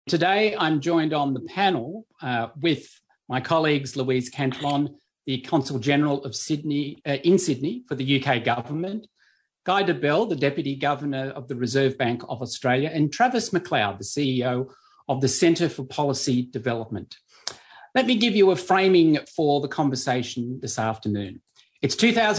Today, I'm joined on the panel with my colleagues Louise Cantillon, the Consul General of Sydney in Sydney for the UK Government, Guy Debelle, the Deputy Governor of the Reserve Bank of Australia, and Travis McLeod, the CEO of the Centre for Policy Development. Let me give you a framing for the conversation this afternoon. It's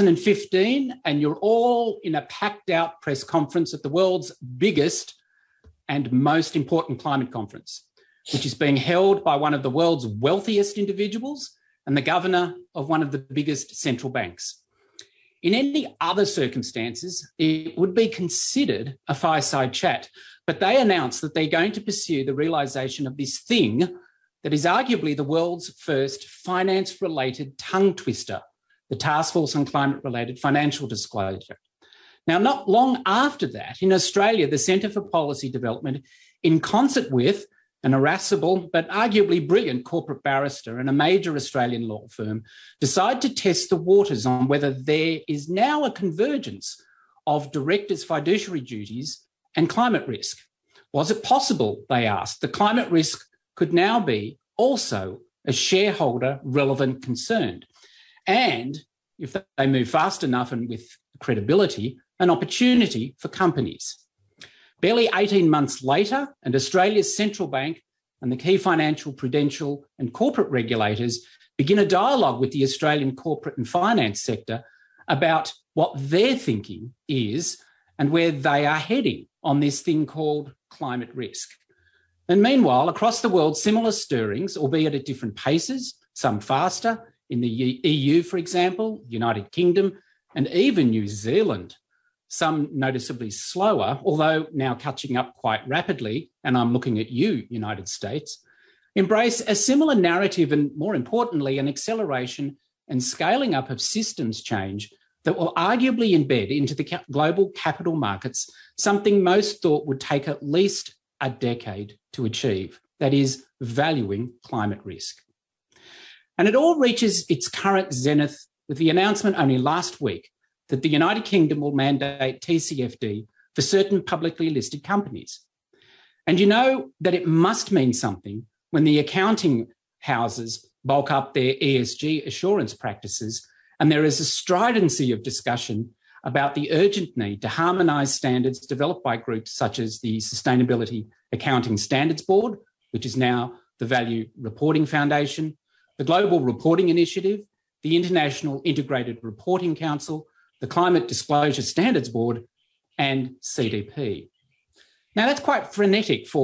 2015 and you're all in a packed out press conference at the world's biggest and most important climate conference, which is being held by one of the world's wealthiest individuals and the governor of one of the biggest central banks. In any other circumstances, it would be considered a fireside chat, but they announced that they're going to pursue the realisation of this thing that is arguably the world's first finance-related tongue twister, the Task Force on Climate-Related Financial Disclosure. Now, not long after that, in Australia, the Centre for Policy Development, in concert with an irascible but arguably brilliant corporate barrister and a major Australian law firm, decided to test the waters on whether there is now a convergence of directors' fiduciary duties and climate risk. Was it possible, they asked, that climate risk could now be also a shareholder relevant concern? And if they move fast enough and with credibility, an opportunity for companies. Barely 18 months later, and Australia's central bank and the key financial, prudential and corporate regulators begin a dialogue with the Australian corporate and finance sector about what their thinking is and where they are heading on this thing called climate risk. And meanwhile, across the world, similar stirrings, albeit at different paces, some faster, in the EU, for example, United Kingdom, and even New Zealand, some noticeably slower, although now catching up quite rapidly, and I'm looking at you, United States, embrace a similar narrative and, more importantly, an acceleration and scaling up of systems change that will arguably embed into the global capital markets something most thought would take at least a decade to achieve, that is, valuing climate risk. And it all reaches its current zenith with the announcement only last week that the United Kingdom will mandate TCFD for certain publicly listed companies. And you know that it must mean something when the accounting houses bulk up their ESG assurance practices and there is a stridency of discussion about the urgent need to harmonise standards developed by groups such as the Sustainability Accounting Standards Board, which is now the Value Reporting Foundation, the Global Reporting Initiative, the International Integrated Reporting Council, the Climate Disclosure Standards Board, and CDP. Now, that's quite frenetic for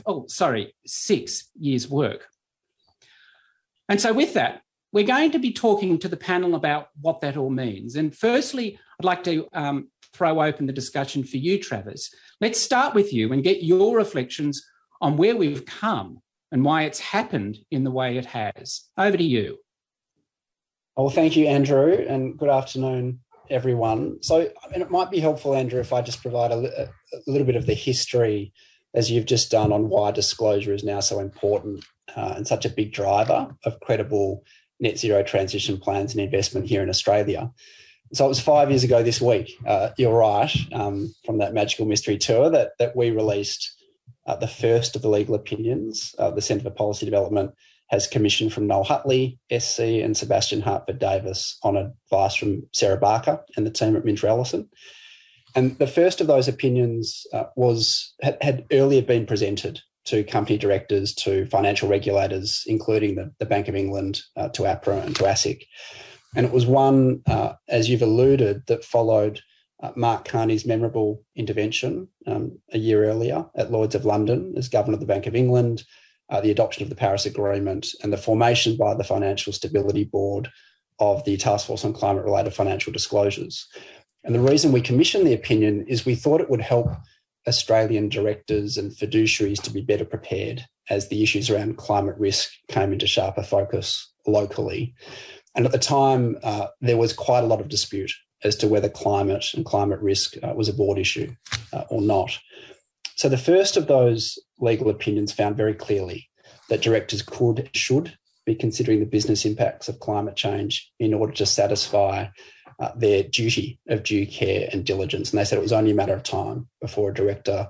6 years' work. And so with that, we're going to be talking to the panel about what that all means. And firstly, I'd like to throw open the discussion for you, Travis. Let's start with you and get your reflections on where we've come and why it's happened in the way it has. Over to you. Well, thank you, Andrew, and good afternoon, everyone. So it might be helpful, Andrew, if I just provide a little bit of the history, as you've just done, on why disclosure is now so important and such a big driver of credible net zero transition plans and investment here in Australia. So it was 5 years ago this week, you're right, from that Magical Mystery Tour that we released the first of the legal opinions the Centre for Policy Development has commissioned from Noel Hutley, SC, and Sebastian Hartford-Davis on advice from Sarah Barker and the team at Minter Ellison. And the first of those opinions had earlier been presented to company directors, to financial regulators, including the Bank of England, to APRA and to ASIC. And it was one, as you've alluded, that followed Mark Carney's memorable intervention a year earlier at Lloyd's of London as Governor of the Bank of England, the adoption of the Paris Agreement, and the formation by the Financial Stability Board of the Task Force on Climate-Related Financial Disclosures. And the reason we commissioned the opinion is we thought it would help Australian directors and fiduciaries to be better prepared as the issues around climate risk came into sharper focus locally. And at the time, there was quite a lot of dispute as to whether climate and climate risk was a board issue or not. So the first of those legal opinions found very clearly that directors should be considering the business impacts of climate change in order to satisfy their duty of due care and diligence. And they said it was only a matter of time before a director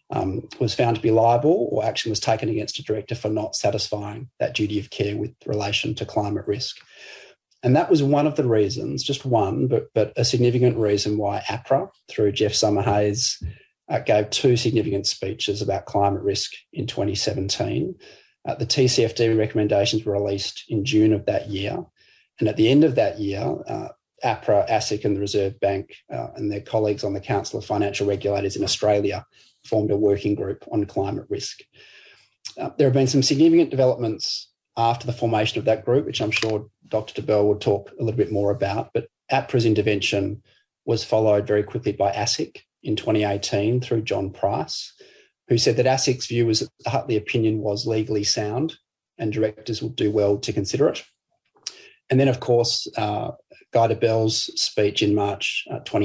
was found to be liable, or action was taken against a director for not satisfying that duty of care with relation to climate risk. And that was one of the reasons, just one, but a significant reason why APRA, through Jeff Summerhayes, gave 2 significant speeches about climate risk in 2017. The TCFD recommendations were released in June of that year. And at the end of that year, APRA, ASIC and the Reserve Bank and their colleagues on the Council of Financial Regulators in Australia formed a working group on climate risk. There have been some significant developments after the formation of that group, which I'm sure Dr. de Bell would talk a little bit more about, but APRA's intervention was followed very quickly by ASIC in 2018 through John Price, who said that ASIC's view was that the Hutley opinion was legally sound and directors would do well to consider it. And then, of course, Guy de Bell's speech in March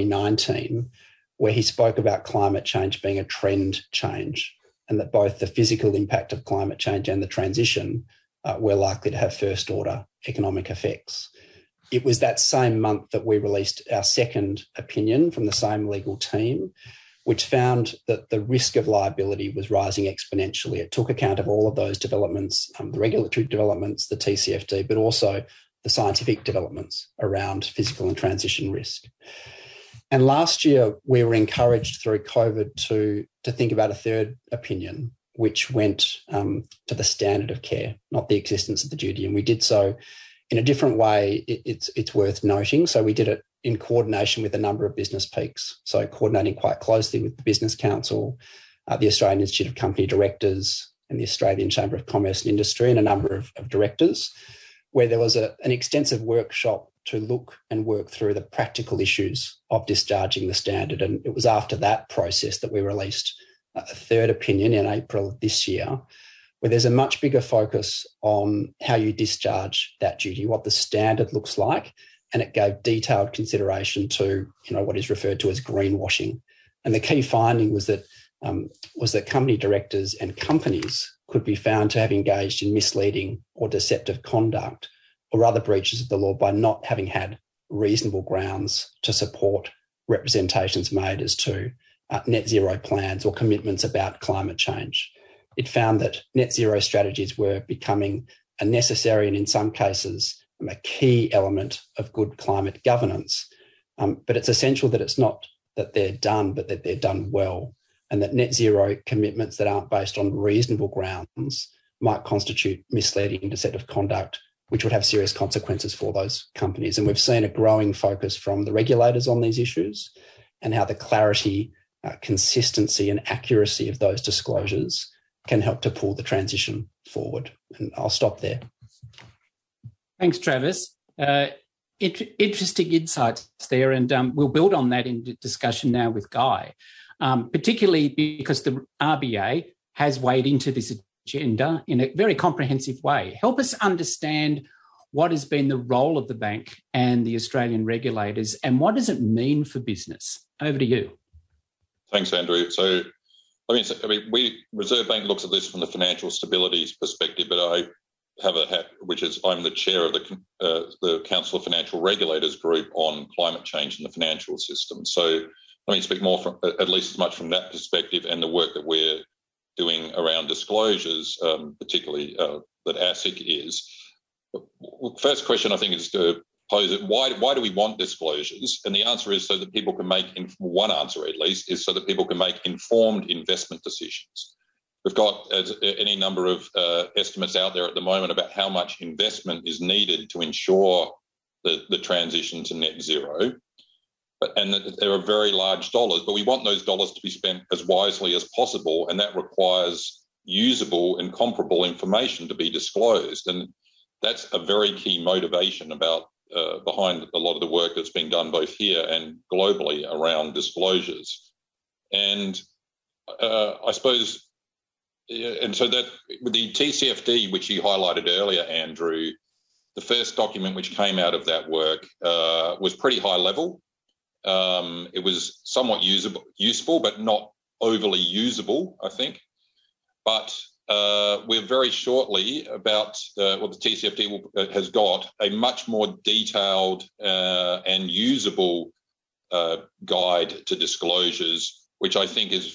2019, where he spoke about climate change being a trend change and that both the physical impact of climate change and the transition were likely to have first-order economic effects. It was that same month that we released our second opinion from the same legal team, which found that the risk of liability was rising exponentially. It took account of all of those developments, the regulatory developments, the TCFD, but also the scientific developments around physical and transition risk. And last year, we were encouraged through COVID to think about a third opinion, which went to the standard of care, not the existence of the duty. And we did so in a different way. It's worth noting. So we did it in coordination with a number of business peaks. So coordinating quite closely with the Business Council, the Australian Institute of Company Directors and the Australian Chamber of Commerce and Industry and a number of directors, where there was an extensive workshop to look and work through the practical issues of discharging the standard. And it was after that process that we released a third opinion in April of this year, where there's a much bigger focus on how you discharge that duty, what the standard looks like, and it gave detailed consideration to, what is referred to as greenwashing. And the key finding was that company directors and companies could be found to have engaged in misleading or deceptive conduct or other breaches of the law by not having had reasonable grounds to support representations made as to net zero plans or commitments about climate change. It found that net zero strategies were becoming a necessary and in some cases a key element of good climate governance. But it's essential that it's not that they're done, but that they're done well, and that net zero commitments that aren't based on reasonable grounds might constitute misleading and deceptive conduct, which would have serious consequences for those companies. And we've seen a growing focus from the regulators on these issues and how the clarity, consistency and accuracy of those disclosures can help to pull the transition forward. And I'll stop there. Thanks, Travis. Interesting insights there, and we'll build on that in discussion now with Guy, particularly because the RBA has weighed into this agenda in a very comprehensive way. Help us understand what has been the role of the bank and the Australian regulators, and what does it mean for business? Over to you. Thanks, Andrew. So, Reserve Bank looks at this from the financial stability perspective, but I have a hat, which is I'm the chair of the Council of Financial Regulators group on climate change in the financial system. So let me speak more from at least as much from that perspective and the work that we're doing around disclosures, particularly that ASIC is. First question I think is to pose it, why do we want disclosures? And the answer is so that people can make, one answer at least, is so that people can make informed investment decisions. We've got any number of estimates out there at the moment about how much investment is needed to ensure the transition to net zero. And that there are very large dollars, but we want those dollars to be spent as wisely as possible, and that requires usable and comparable information to be disclosed. And that's a very key motivation behind a lot of the work that's being done both here and globally around disclosures. And I suppose, and so that with the TCFD, which you highlighted earlier, Andrew, the first document which came out of that work was pretty high level. It was somewhat useful, but not overly usable, I think. But we're very shortly about what the TCFD has got a much more detailed and usable guide to disclosures, which I think is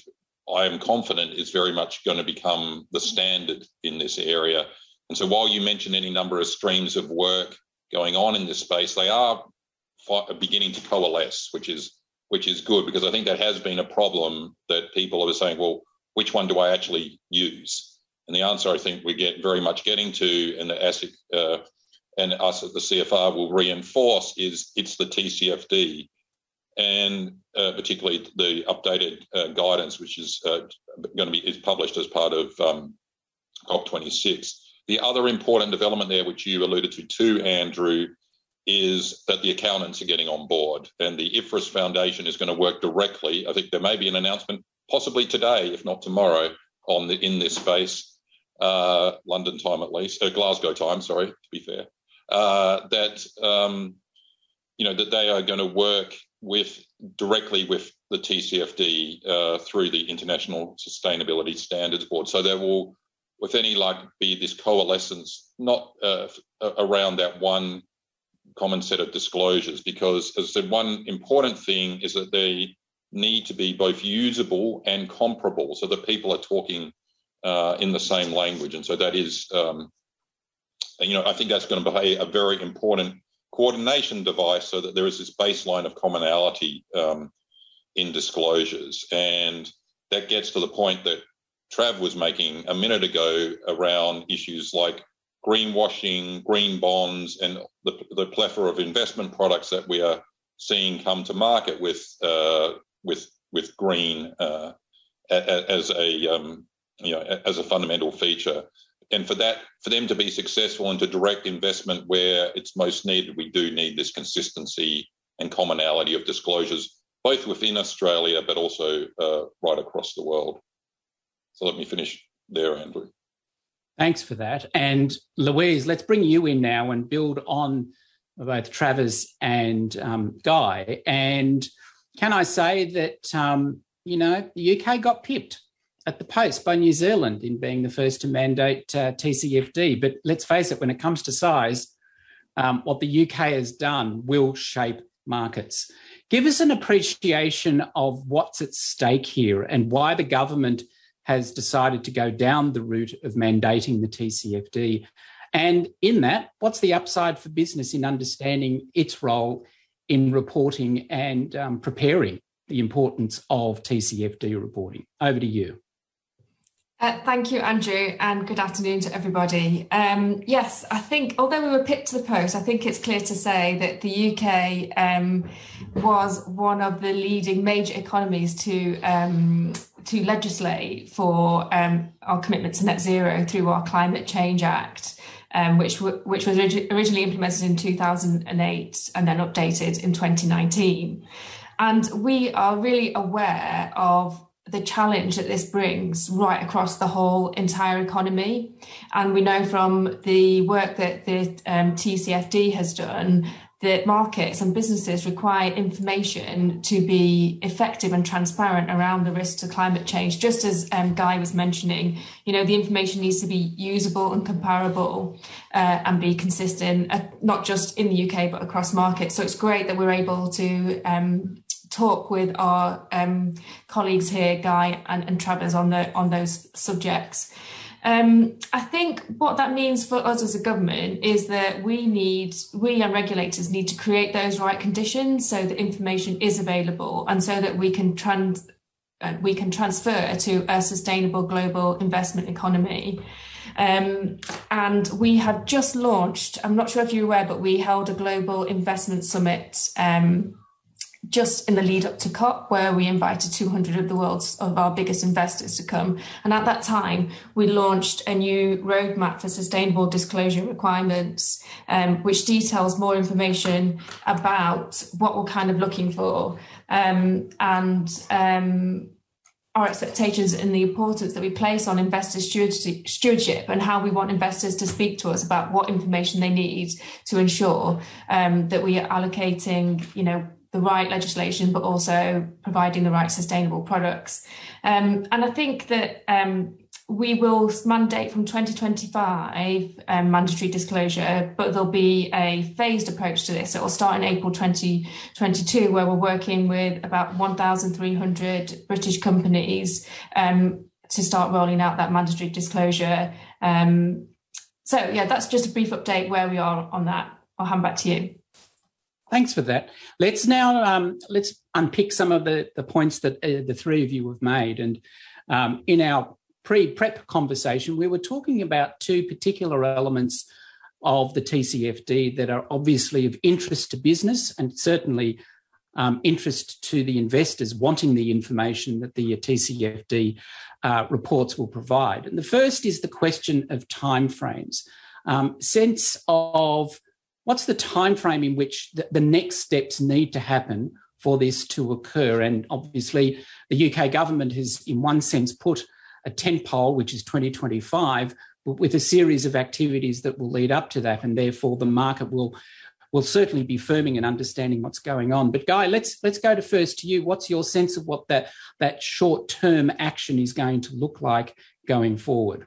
I am confident is very much going to become the standard in this area. And so while you mention any number of streams of work going on in this space, they are beginning to coalesce, which is good, because I think that has been a problem that people are saying, well, which one do I actually use? And the answer I think we get very much getting to, and the ASIC and us at the CFR will reinforce, is it's the TCFD, and particularly the updated guidance, which is is published as part of COP26. The other important development there, which you alluded to too, Andrew, is that the accountants are getting on board, and the IFRS Foundation is going to work directly. I think there may be an announcement, possibly today, if not tomorrow, in this space, London time at least, Glasgow time, sorry, to be fair, that they are going to work directly with the TCFD through the International Sustainability Standards Board. So there will, with any luck, be this coalescence, not around that one common set of disclosures, because, as I said, one important thing is that they need to be both usable and comparable, so that people are talking in the same language. And so that is, I think that's going to be a very important coordination device, so that there is this baseline of commonality in disclosures. And that gets to the point that Trav was making a minute ago around issues like greenwashing, green bonds, and the plethora of investment products that we are seeing come to market with green as a fundamental feature. And for them to be successful and to direct investment where it's most needed, we do need this consistency and commonality of disclosures, both within Australia but also right across the world. So let me finish there, Andrew. Thanks for that. And Louise, let's bring you in now and build on both Travis and Guy. And can I say that, the UK got pipped at the post by New Zealand in being the first to mandate TCFD. But let's face it, when it comes to size, what the UK has done will shape markets. Give us an appreciation of what's at stake here and why the government has decided to go down the route of mandating the TCFD. And in that, what's the upside for business in understanding its role in reporting and preparing the importance of TCFD reporting? Over to you. Thank you, Andrew, and good afternoon to everybody. Yes, I think, although we were pipped to the post, I think it's clear to say that the UK was one of the leading major economies to legislate for our commitment to net zero through our Climate Change Act, which was originally implemented in 2008 and then updated in 2019. And we are really aware of the challenge that this brings right across the whole entire economy. And we know from the work that the TCFD has done that markets and businesses require information to be effective and transparent around the risks to climate change. Just as Guy was mentioning, the information needs to be usable and comparable and be consistent, not just in the UK, but across markets. So it's great that we're able to talk with our colleagues here, Guy and Travis, on those subjects. I think what that means for us as a government is that we and regulators need to create those right conditions so that information is available and so that we can transfer to a sustainable global investment economy. And we have just launched, I'm not sure if you're aware, but we held a global investment summit just in the lead up to COP, where we invited 200 of our biggest investors to come. And at that time, we launched a new roadmap for sustainable disclosure requirements, which details more information about what we're kind of looking for and our expectations and the importance that we place on investor stewardship and how we want investors to speak to us about what information they need to ensure that we are allocating, the right legislation, but also providing the right sustainable products. And I think that we will mandate from 2025 mandatory disclosure, but there'll be a phased approach to this. It will start in April 2022, where we're working with about 1,300 British companies to start rolling out that mandatory disclosure. So yeah, that's just a brief update where we are on that. I'll hand back to you. Thanks for that. Let's now let's unpick some of the points that the three of you have made. And in our pre-prep conversation, we were talking about two particular elements of the TCFD that are obviously of interest to business and certainly interest to the investors wanting the information that the TCFD reports will provide. And the first is the question of timeframes. Sense of what's the timeframe in which the next steps need to happen for this to occur? And obviously, the UK government has, in one sense, put a tentpole, which is 2025, but with a series of activities that will lead up to that, and therefore the market will certainly be firming and understanding what's going on. But Guy, let's go first to you. What's your sense of what that short-term action is going to look like going forward?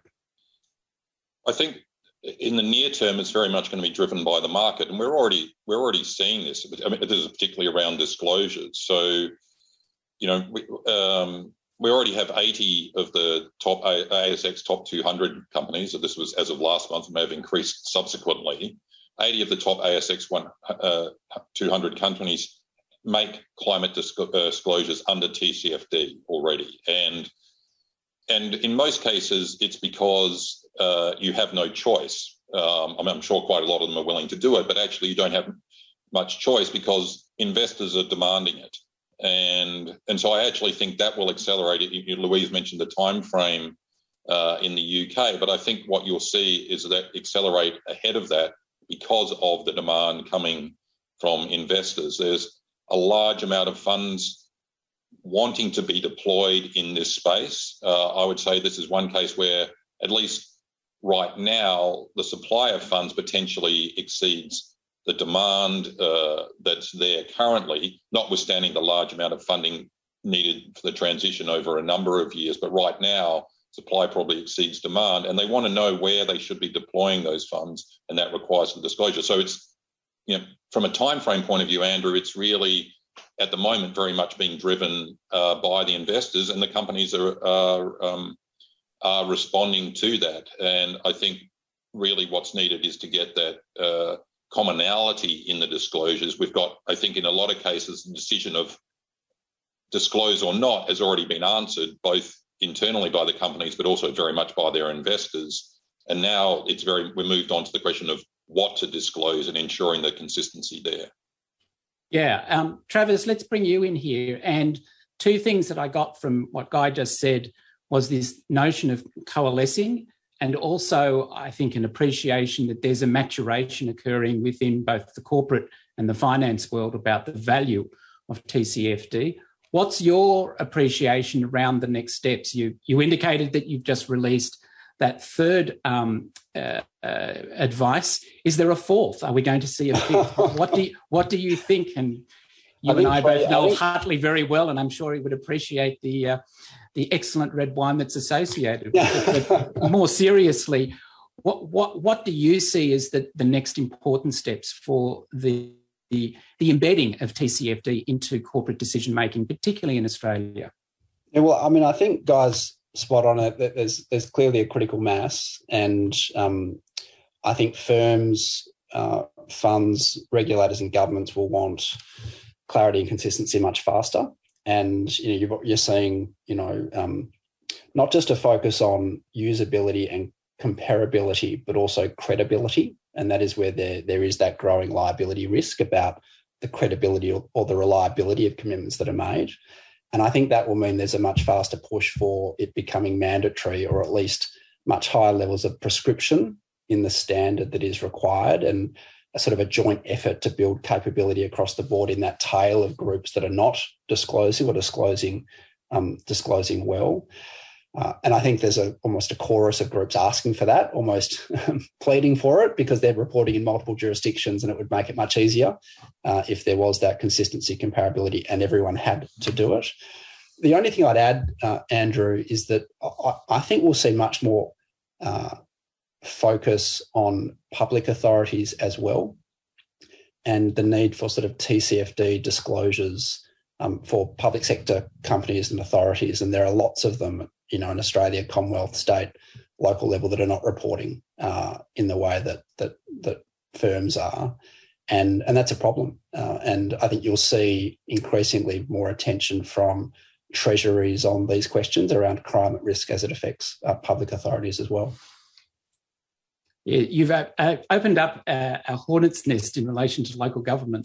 I think in the near term, it's very much going to be driven by the market, and we're already seeing this. I mean, this is particularly around disclosures. So, you know, we already have 80 of the top ASX top 200 companies. So this was as of last month, may have increased subsequently. 80 of the top ASX 200 companies make climate disclosures under TCFD already, and in most cases, it's because you have no choice. I mean, I'm sure quite a lot of them are willing to do it, but actually you don't have much choice because investors are demanding it. And so I actually think that will accelerate it. Louise mentioned the time frame in the UK, but I think what you'll see is that accelerate ahead of that because of the demand coming from investors. There's a large amount of funds wanting to be deployed in this space. I would say this is one case where, at least right now, the supply of funds potentially exceeds the demand that's there currently, notwithstanding the large amount of funding needed for the transition over a number of years. But right now, supply probably exceeds demand, and they want to know where they should be deploying those funds, and that requires the disclosure. So it's, you know, from a time frame point of view, Andrew, it's really at the moment very much being driven by the investors, and the companies are responding to that. And I think really what's needed is to get that commonality in the disclosures. We've got, I think in a lot of cases, the decision of disclose or not has already been answered, both internally by the companies, but also very much by their investors. And now we're moved on to the question of what to disclose and ensuring the consistency there. Yeah. Travis, let's bring you in here. And two things that I got from what Guy just said was this notion of coalescing, and also, I think, an appreciation that there's a maturation occurring within both the corporate and the finance world about the value of TCFD. What's your appreciation around the next steps? You indicated that you've just released that third advice. Is there a fourth? Are we going to see a fifth? What do you think? And you and I both know Hartley very well, and I'm sure he would appreciate the excellent red wine that's associated with it. But more seriously, what do you see as the next important steps for the embedding of TCFD into corporate decision making, particularly in Australia? Yeah, well, I mean, I think Guy's spot on it. There's clearly a critical mass, and I think firms, funds, regulators, and governments will want clarity and consistency much faster. And you're seeing, not just a focus on usability and comparability, but also credibility. And that is where there is that growing liability risk about the credibility or the reliability of commitments that are made. And I think that will mean there's a much faster push for it becoming mandatory, or at least much higher levels of prescription in the standard that is required, and a sort of a joint effort to build capability across the board in that tail of groups that are not disclosing or disclosing well. And I think there's almost a chorus of groups asking for that, almost pleading for it, because they're reporting in multiple jurisdictions, and it would make it much easier if there was that consistency, comparability, and everyone had to do it. the only thing I'd add, Andrew, is that I think we'll see much more focus on public authorities as well, and the need for sort of TCFD disclosures for public sector companies and authorities. And there are lots of them, in Australia, Commonwealth, state, local level, that are not reporting in the way that firms are. And that's a problem. And I think you'll see increasingly more attention from treasuries on these questions around climate risk as it affects public authorities as well. Yeah, you've opened up a hornet's nest in relation to local government,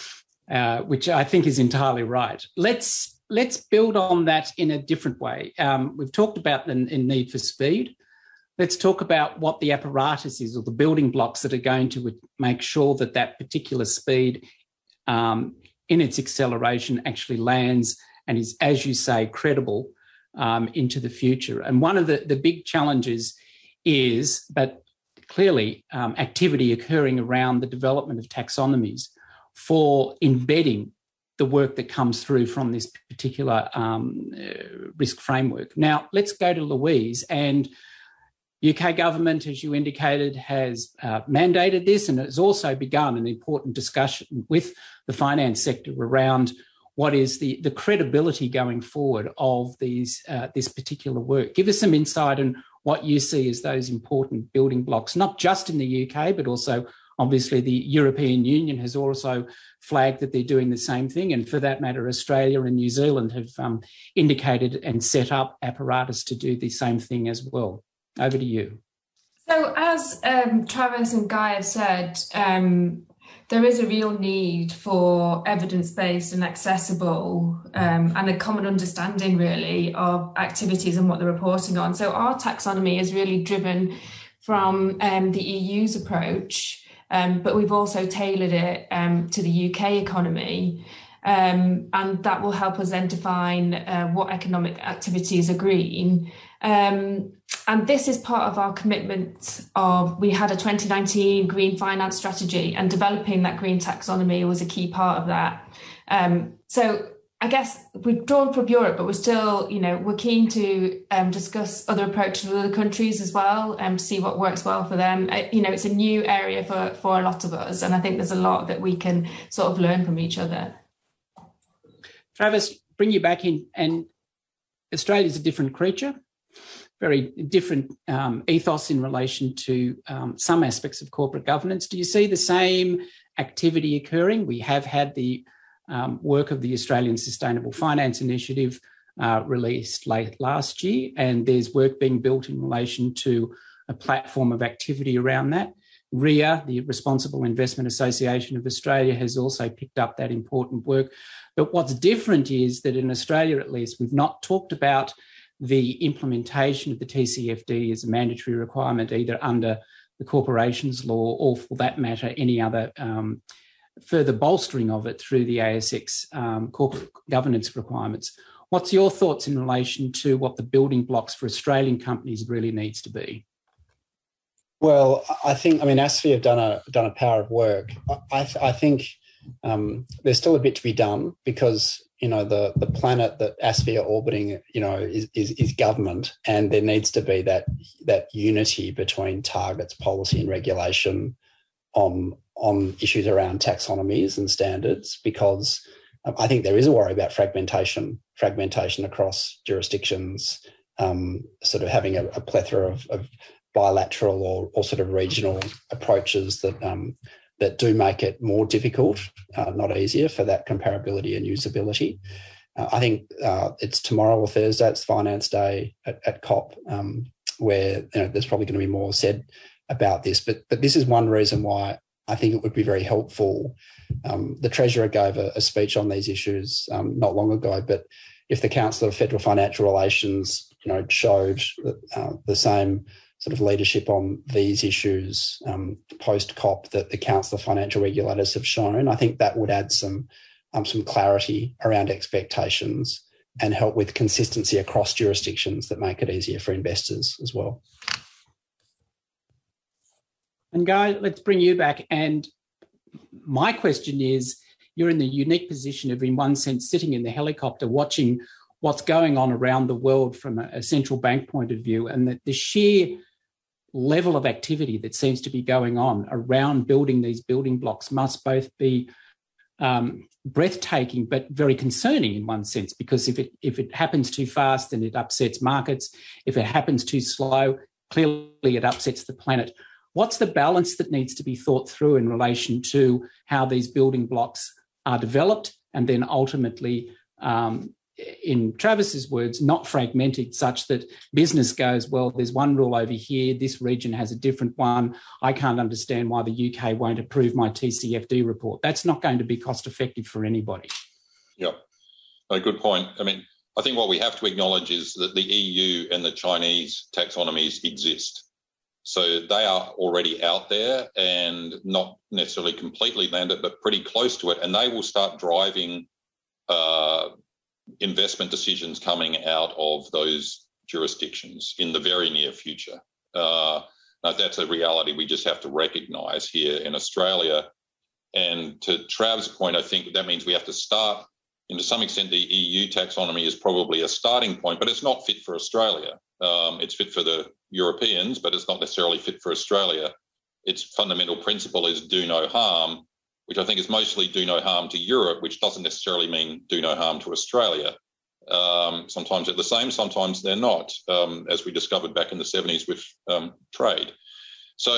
which I think is entirely right. Let's build on that in a different way. We've talked about the need for speed. Let's talk about what the apparatus is, or the building blocks that are going to make sure that that particular speed in its acceleration actually lands and is, as you say, credible into the future. And one of the big challenges is, but clearly, activity occurring around the development of taxonomies for embedding the work that comes through from this particular risk framework. Now, let's go to Louise. And UK government, as you indicated, has mandated this, and has also begun an important discussion with the finance sector around what is the credibility going forward of this particular work. Give us some insight on what you see as those important building blocks, not just in the UK, but also obviously the European Union has also flagged that they're doing the same thing. And for that matter, Australia and New Zealand have indicated and set up apparatus to do the same thing as well. Over to you. So as Travis and Guy have said, there is a real need for evidence-based and accessible and a common understanding, really, of activities and what they're reporting on. So our taxonomy is really driven from the EU's approach, but we've also tailored it to the UK economy. And that will help us then define what economic activities are green. And this is part of our commitment we had a 2019 green finance strategy, and developing that green taxonomy was a key part of that. So I guess we've drawn from Europe, but we're still, we're keen to discuss other approaches with other countries as well, to see what works well for them. It's a new area for a lot of us, and I think there's a lot that we can sort of learn from each other. Travis, bring you back in, and Australia's a different creature. Very different ethos in relation to some aspects of corporate governance. Do you see the same activity occurring? We have had the work of the Australian Sustainable Finance Initiative released late last year, and there's work being built in relation to a platform of activity around that. RIA, the Responsible Investment Association of Australia, has also picked up that important work. But what's different is that in Australia, at least, we've not talked about the implementation of the TCFD as a mandatory requirement, either under the corporations law or, for that matter, any other further bolstering of it through the ASX corporate governance requirements. What's your thoughts in relation to what the building blocks for Australian companies really needs to be? Well, I think, ASFI have done a power of work. I think there's still a bit to be done, because the planet that ASFI are orbiting, is government, and there needs to be that unity between targets, policy, and regulation on issues around taxonomies and standards, because I think there is a worry about fragmentation across jurisdictions, sort of having a plethora of bilateral or sort of regional approaches that do make it more difficult, not easier, for that comparability and usability. I think it's tomorrow or Thursday, it's Finance Day at COP, where there's probably going to be more said about this. But this is one reason why I think it would be very helpful. The Treasurer gave a speech on these issues not long ago, but if the Council of Federal Financial Relations showed the same sort of leadership on these issues post-COP that the Council of Financial Regulators have shown, I think that would add some clarity around expectations and help with consistency across jurisdictions that make it easier for investors as well. And Guy, let's bring you back. And my question is, you're in the unique position of, in one sense, sitting in the helicopter watching what's going on around the world from a central bank point of view, and the sheer level of activity that seems to be going on around building these building blocks must both be breathtaking but very concerning in one sense, because if it happens too fast, then it upsets markets. If it happens too slow, clearly it upsets the planet. What's the balance that needs to be thought through in relation to how these building blocks are developed and then ultimately, in Travis's words, not fragmented such that business goes, well, there's one rule over here, this region has a different one. I can't understand why the UK won't approve my TCFD report. That's not going to be cost effective for anybody. Yeah, a good point. I mean, I think what we have to acknowledge is that the EU and the Chinese taxonomies exist. So they are already out there and not necessarily completely landed, but pretty close to it. And they will start driving investment decisions coming out of those jurisdictions in the very near future. Now that's a reality we just have to recognise here in Australia. And to Trav's point, I think that means we have to start, and to some extent the EU taxonomy is probably a starting point, but it's not fit for Australia. It's fit for the Europeans, but it's not necessarily fit for Australia. Its fundamental principle is do no harm, which I think is mostly do no harm to Europe, which doesn't necessarily mean do no harm to Australia. Sometimes they're the same, sometimes they're not, as we discovered back in the 70s with trade. So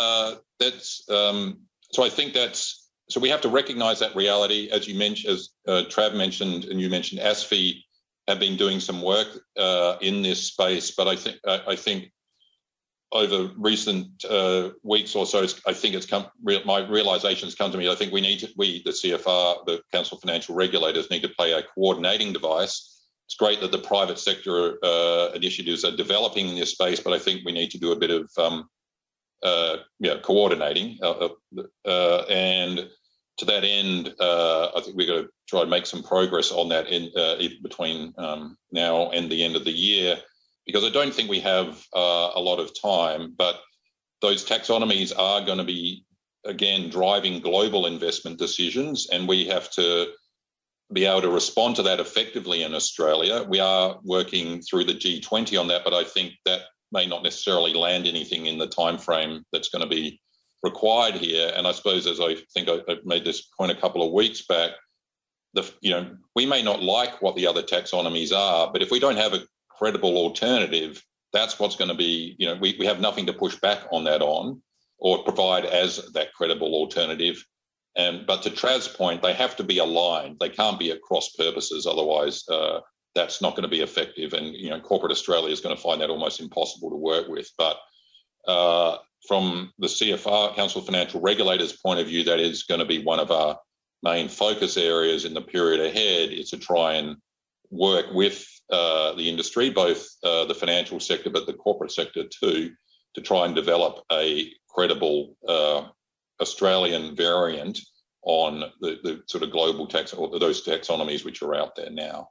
I think so we have to recognise that reality. As you mentioned, as Trav mentioned, and you mentioned, ASFI have been doing some work in this space, but I think over recent weeks or so, I think my realization's come to me. I think we, the CFR, the Council of Financial Regulators, need to play a coordinating device. It's great that the private sector initiatives are developing in this space, but I think we need to do a bit of coordinating. And to that end, I think we've got to try and make some progress on that between now and the end of the year, because I don't think we have a lot of time, but those taxonomies are going to be, again, driving global investment decisions, and we have to be able to respond to that effectively in Australia. We are working through the G20 on that, but I think that may not necessarily land anything in the time frame that's going to be required here. And I suppose, as I think I made this point a couple of weeks back, we may not like what the other taxonomies are, but if we don't have a credible alternative, that's what's going to be, we have nothing to push back on that or provide as that credible alternative. But to Trav's point, they have to be aligned. They can't be at cross purposes, otherwise that's not going to be effective. And corporate Australia is going to find that almost impossible to work with. But from the CFR, Council of Financial Regulators point of view, that is going to be one of our main focus areas in the period ahead, is to try and work with the industry, both the financial sector but the corporate sector too, to try and develop a credible Australian variant on the sort of global tax, or those taxonomies which are out there now.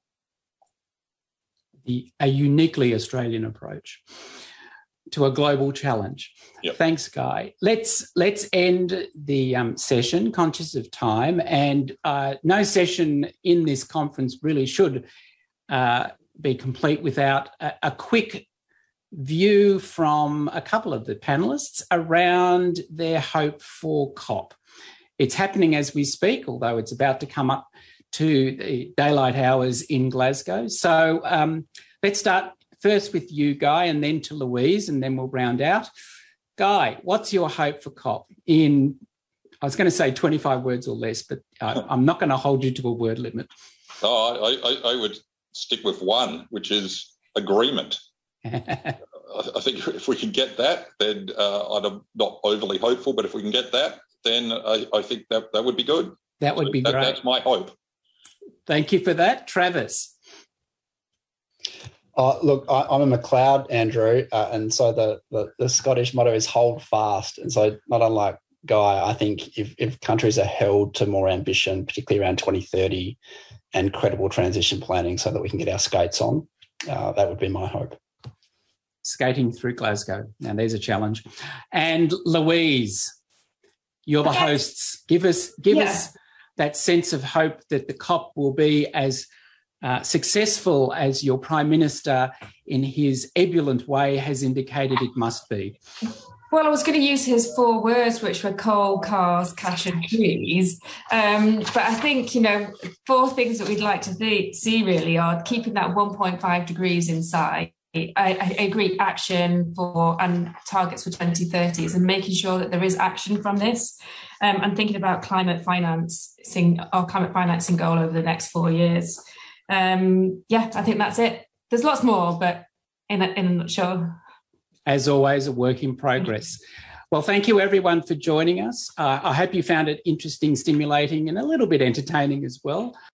A uniquely Australian approach to a global challenge. Yep. Thanks, Guy. Let's end the session, conscious of time, and no session in this conference really should be complete without a quick view from a couple of the panellists around their hope for COP. It's happening as we speak, although it's about to come up to the daylight hours in Glasgow. So let's start first with you, Guy, and then to Louise, and then we'll round out. Guy, what's your hope for COP in, I was going to say 25 words or less, but I'm not going to hold you to a word limit. I would stick with one, which is agreement. I think if we can get that, then I'm not overly hopeful, but if we can get that, then I think that would be good. That would be great. That's my hope. Thank you for that. Travis? Look, I'm a McLeod, Andrew, and so the Scottish motto is hold fast. And so not unlike Guy, I think if countries are held to more ambition, particularly around 2030, and credible transition planning so that we can get our skates on, that would be my hope. Skating through Glasgow. Now, there's a challenge. And Louise, you're the hosts. Give us that sense of hope that the COP will be as successful as your Prime Minister in his ebullient way has indicated it must be? Well, I was going to use his 4 words, which were coal, cars, cash and trees. But I think, 4 things that we'd like to see really are keeping that 1.5 degrees in sight. I agree, action and targets for 2030s and making sure that there is action from this and thinking about climate financing goal over the next 4 years. I think that's it. There's lots more, but in a nutshell. As always, a work in progress. Well, thank you everyone for joining us. I hope you found it interesting, stimulating and a little bit entertaining as well.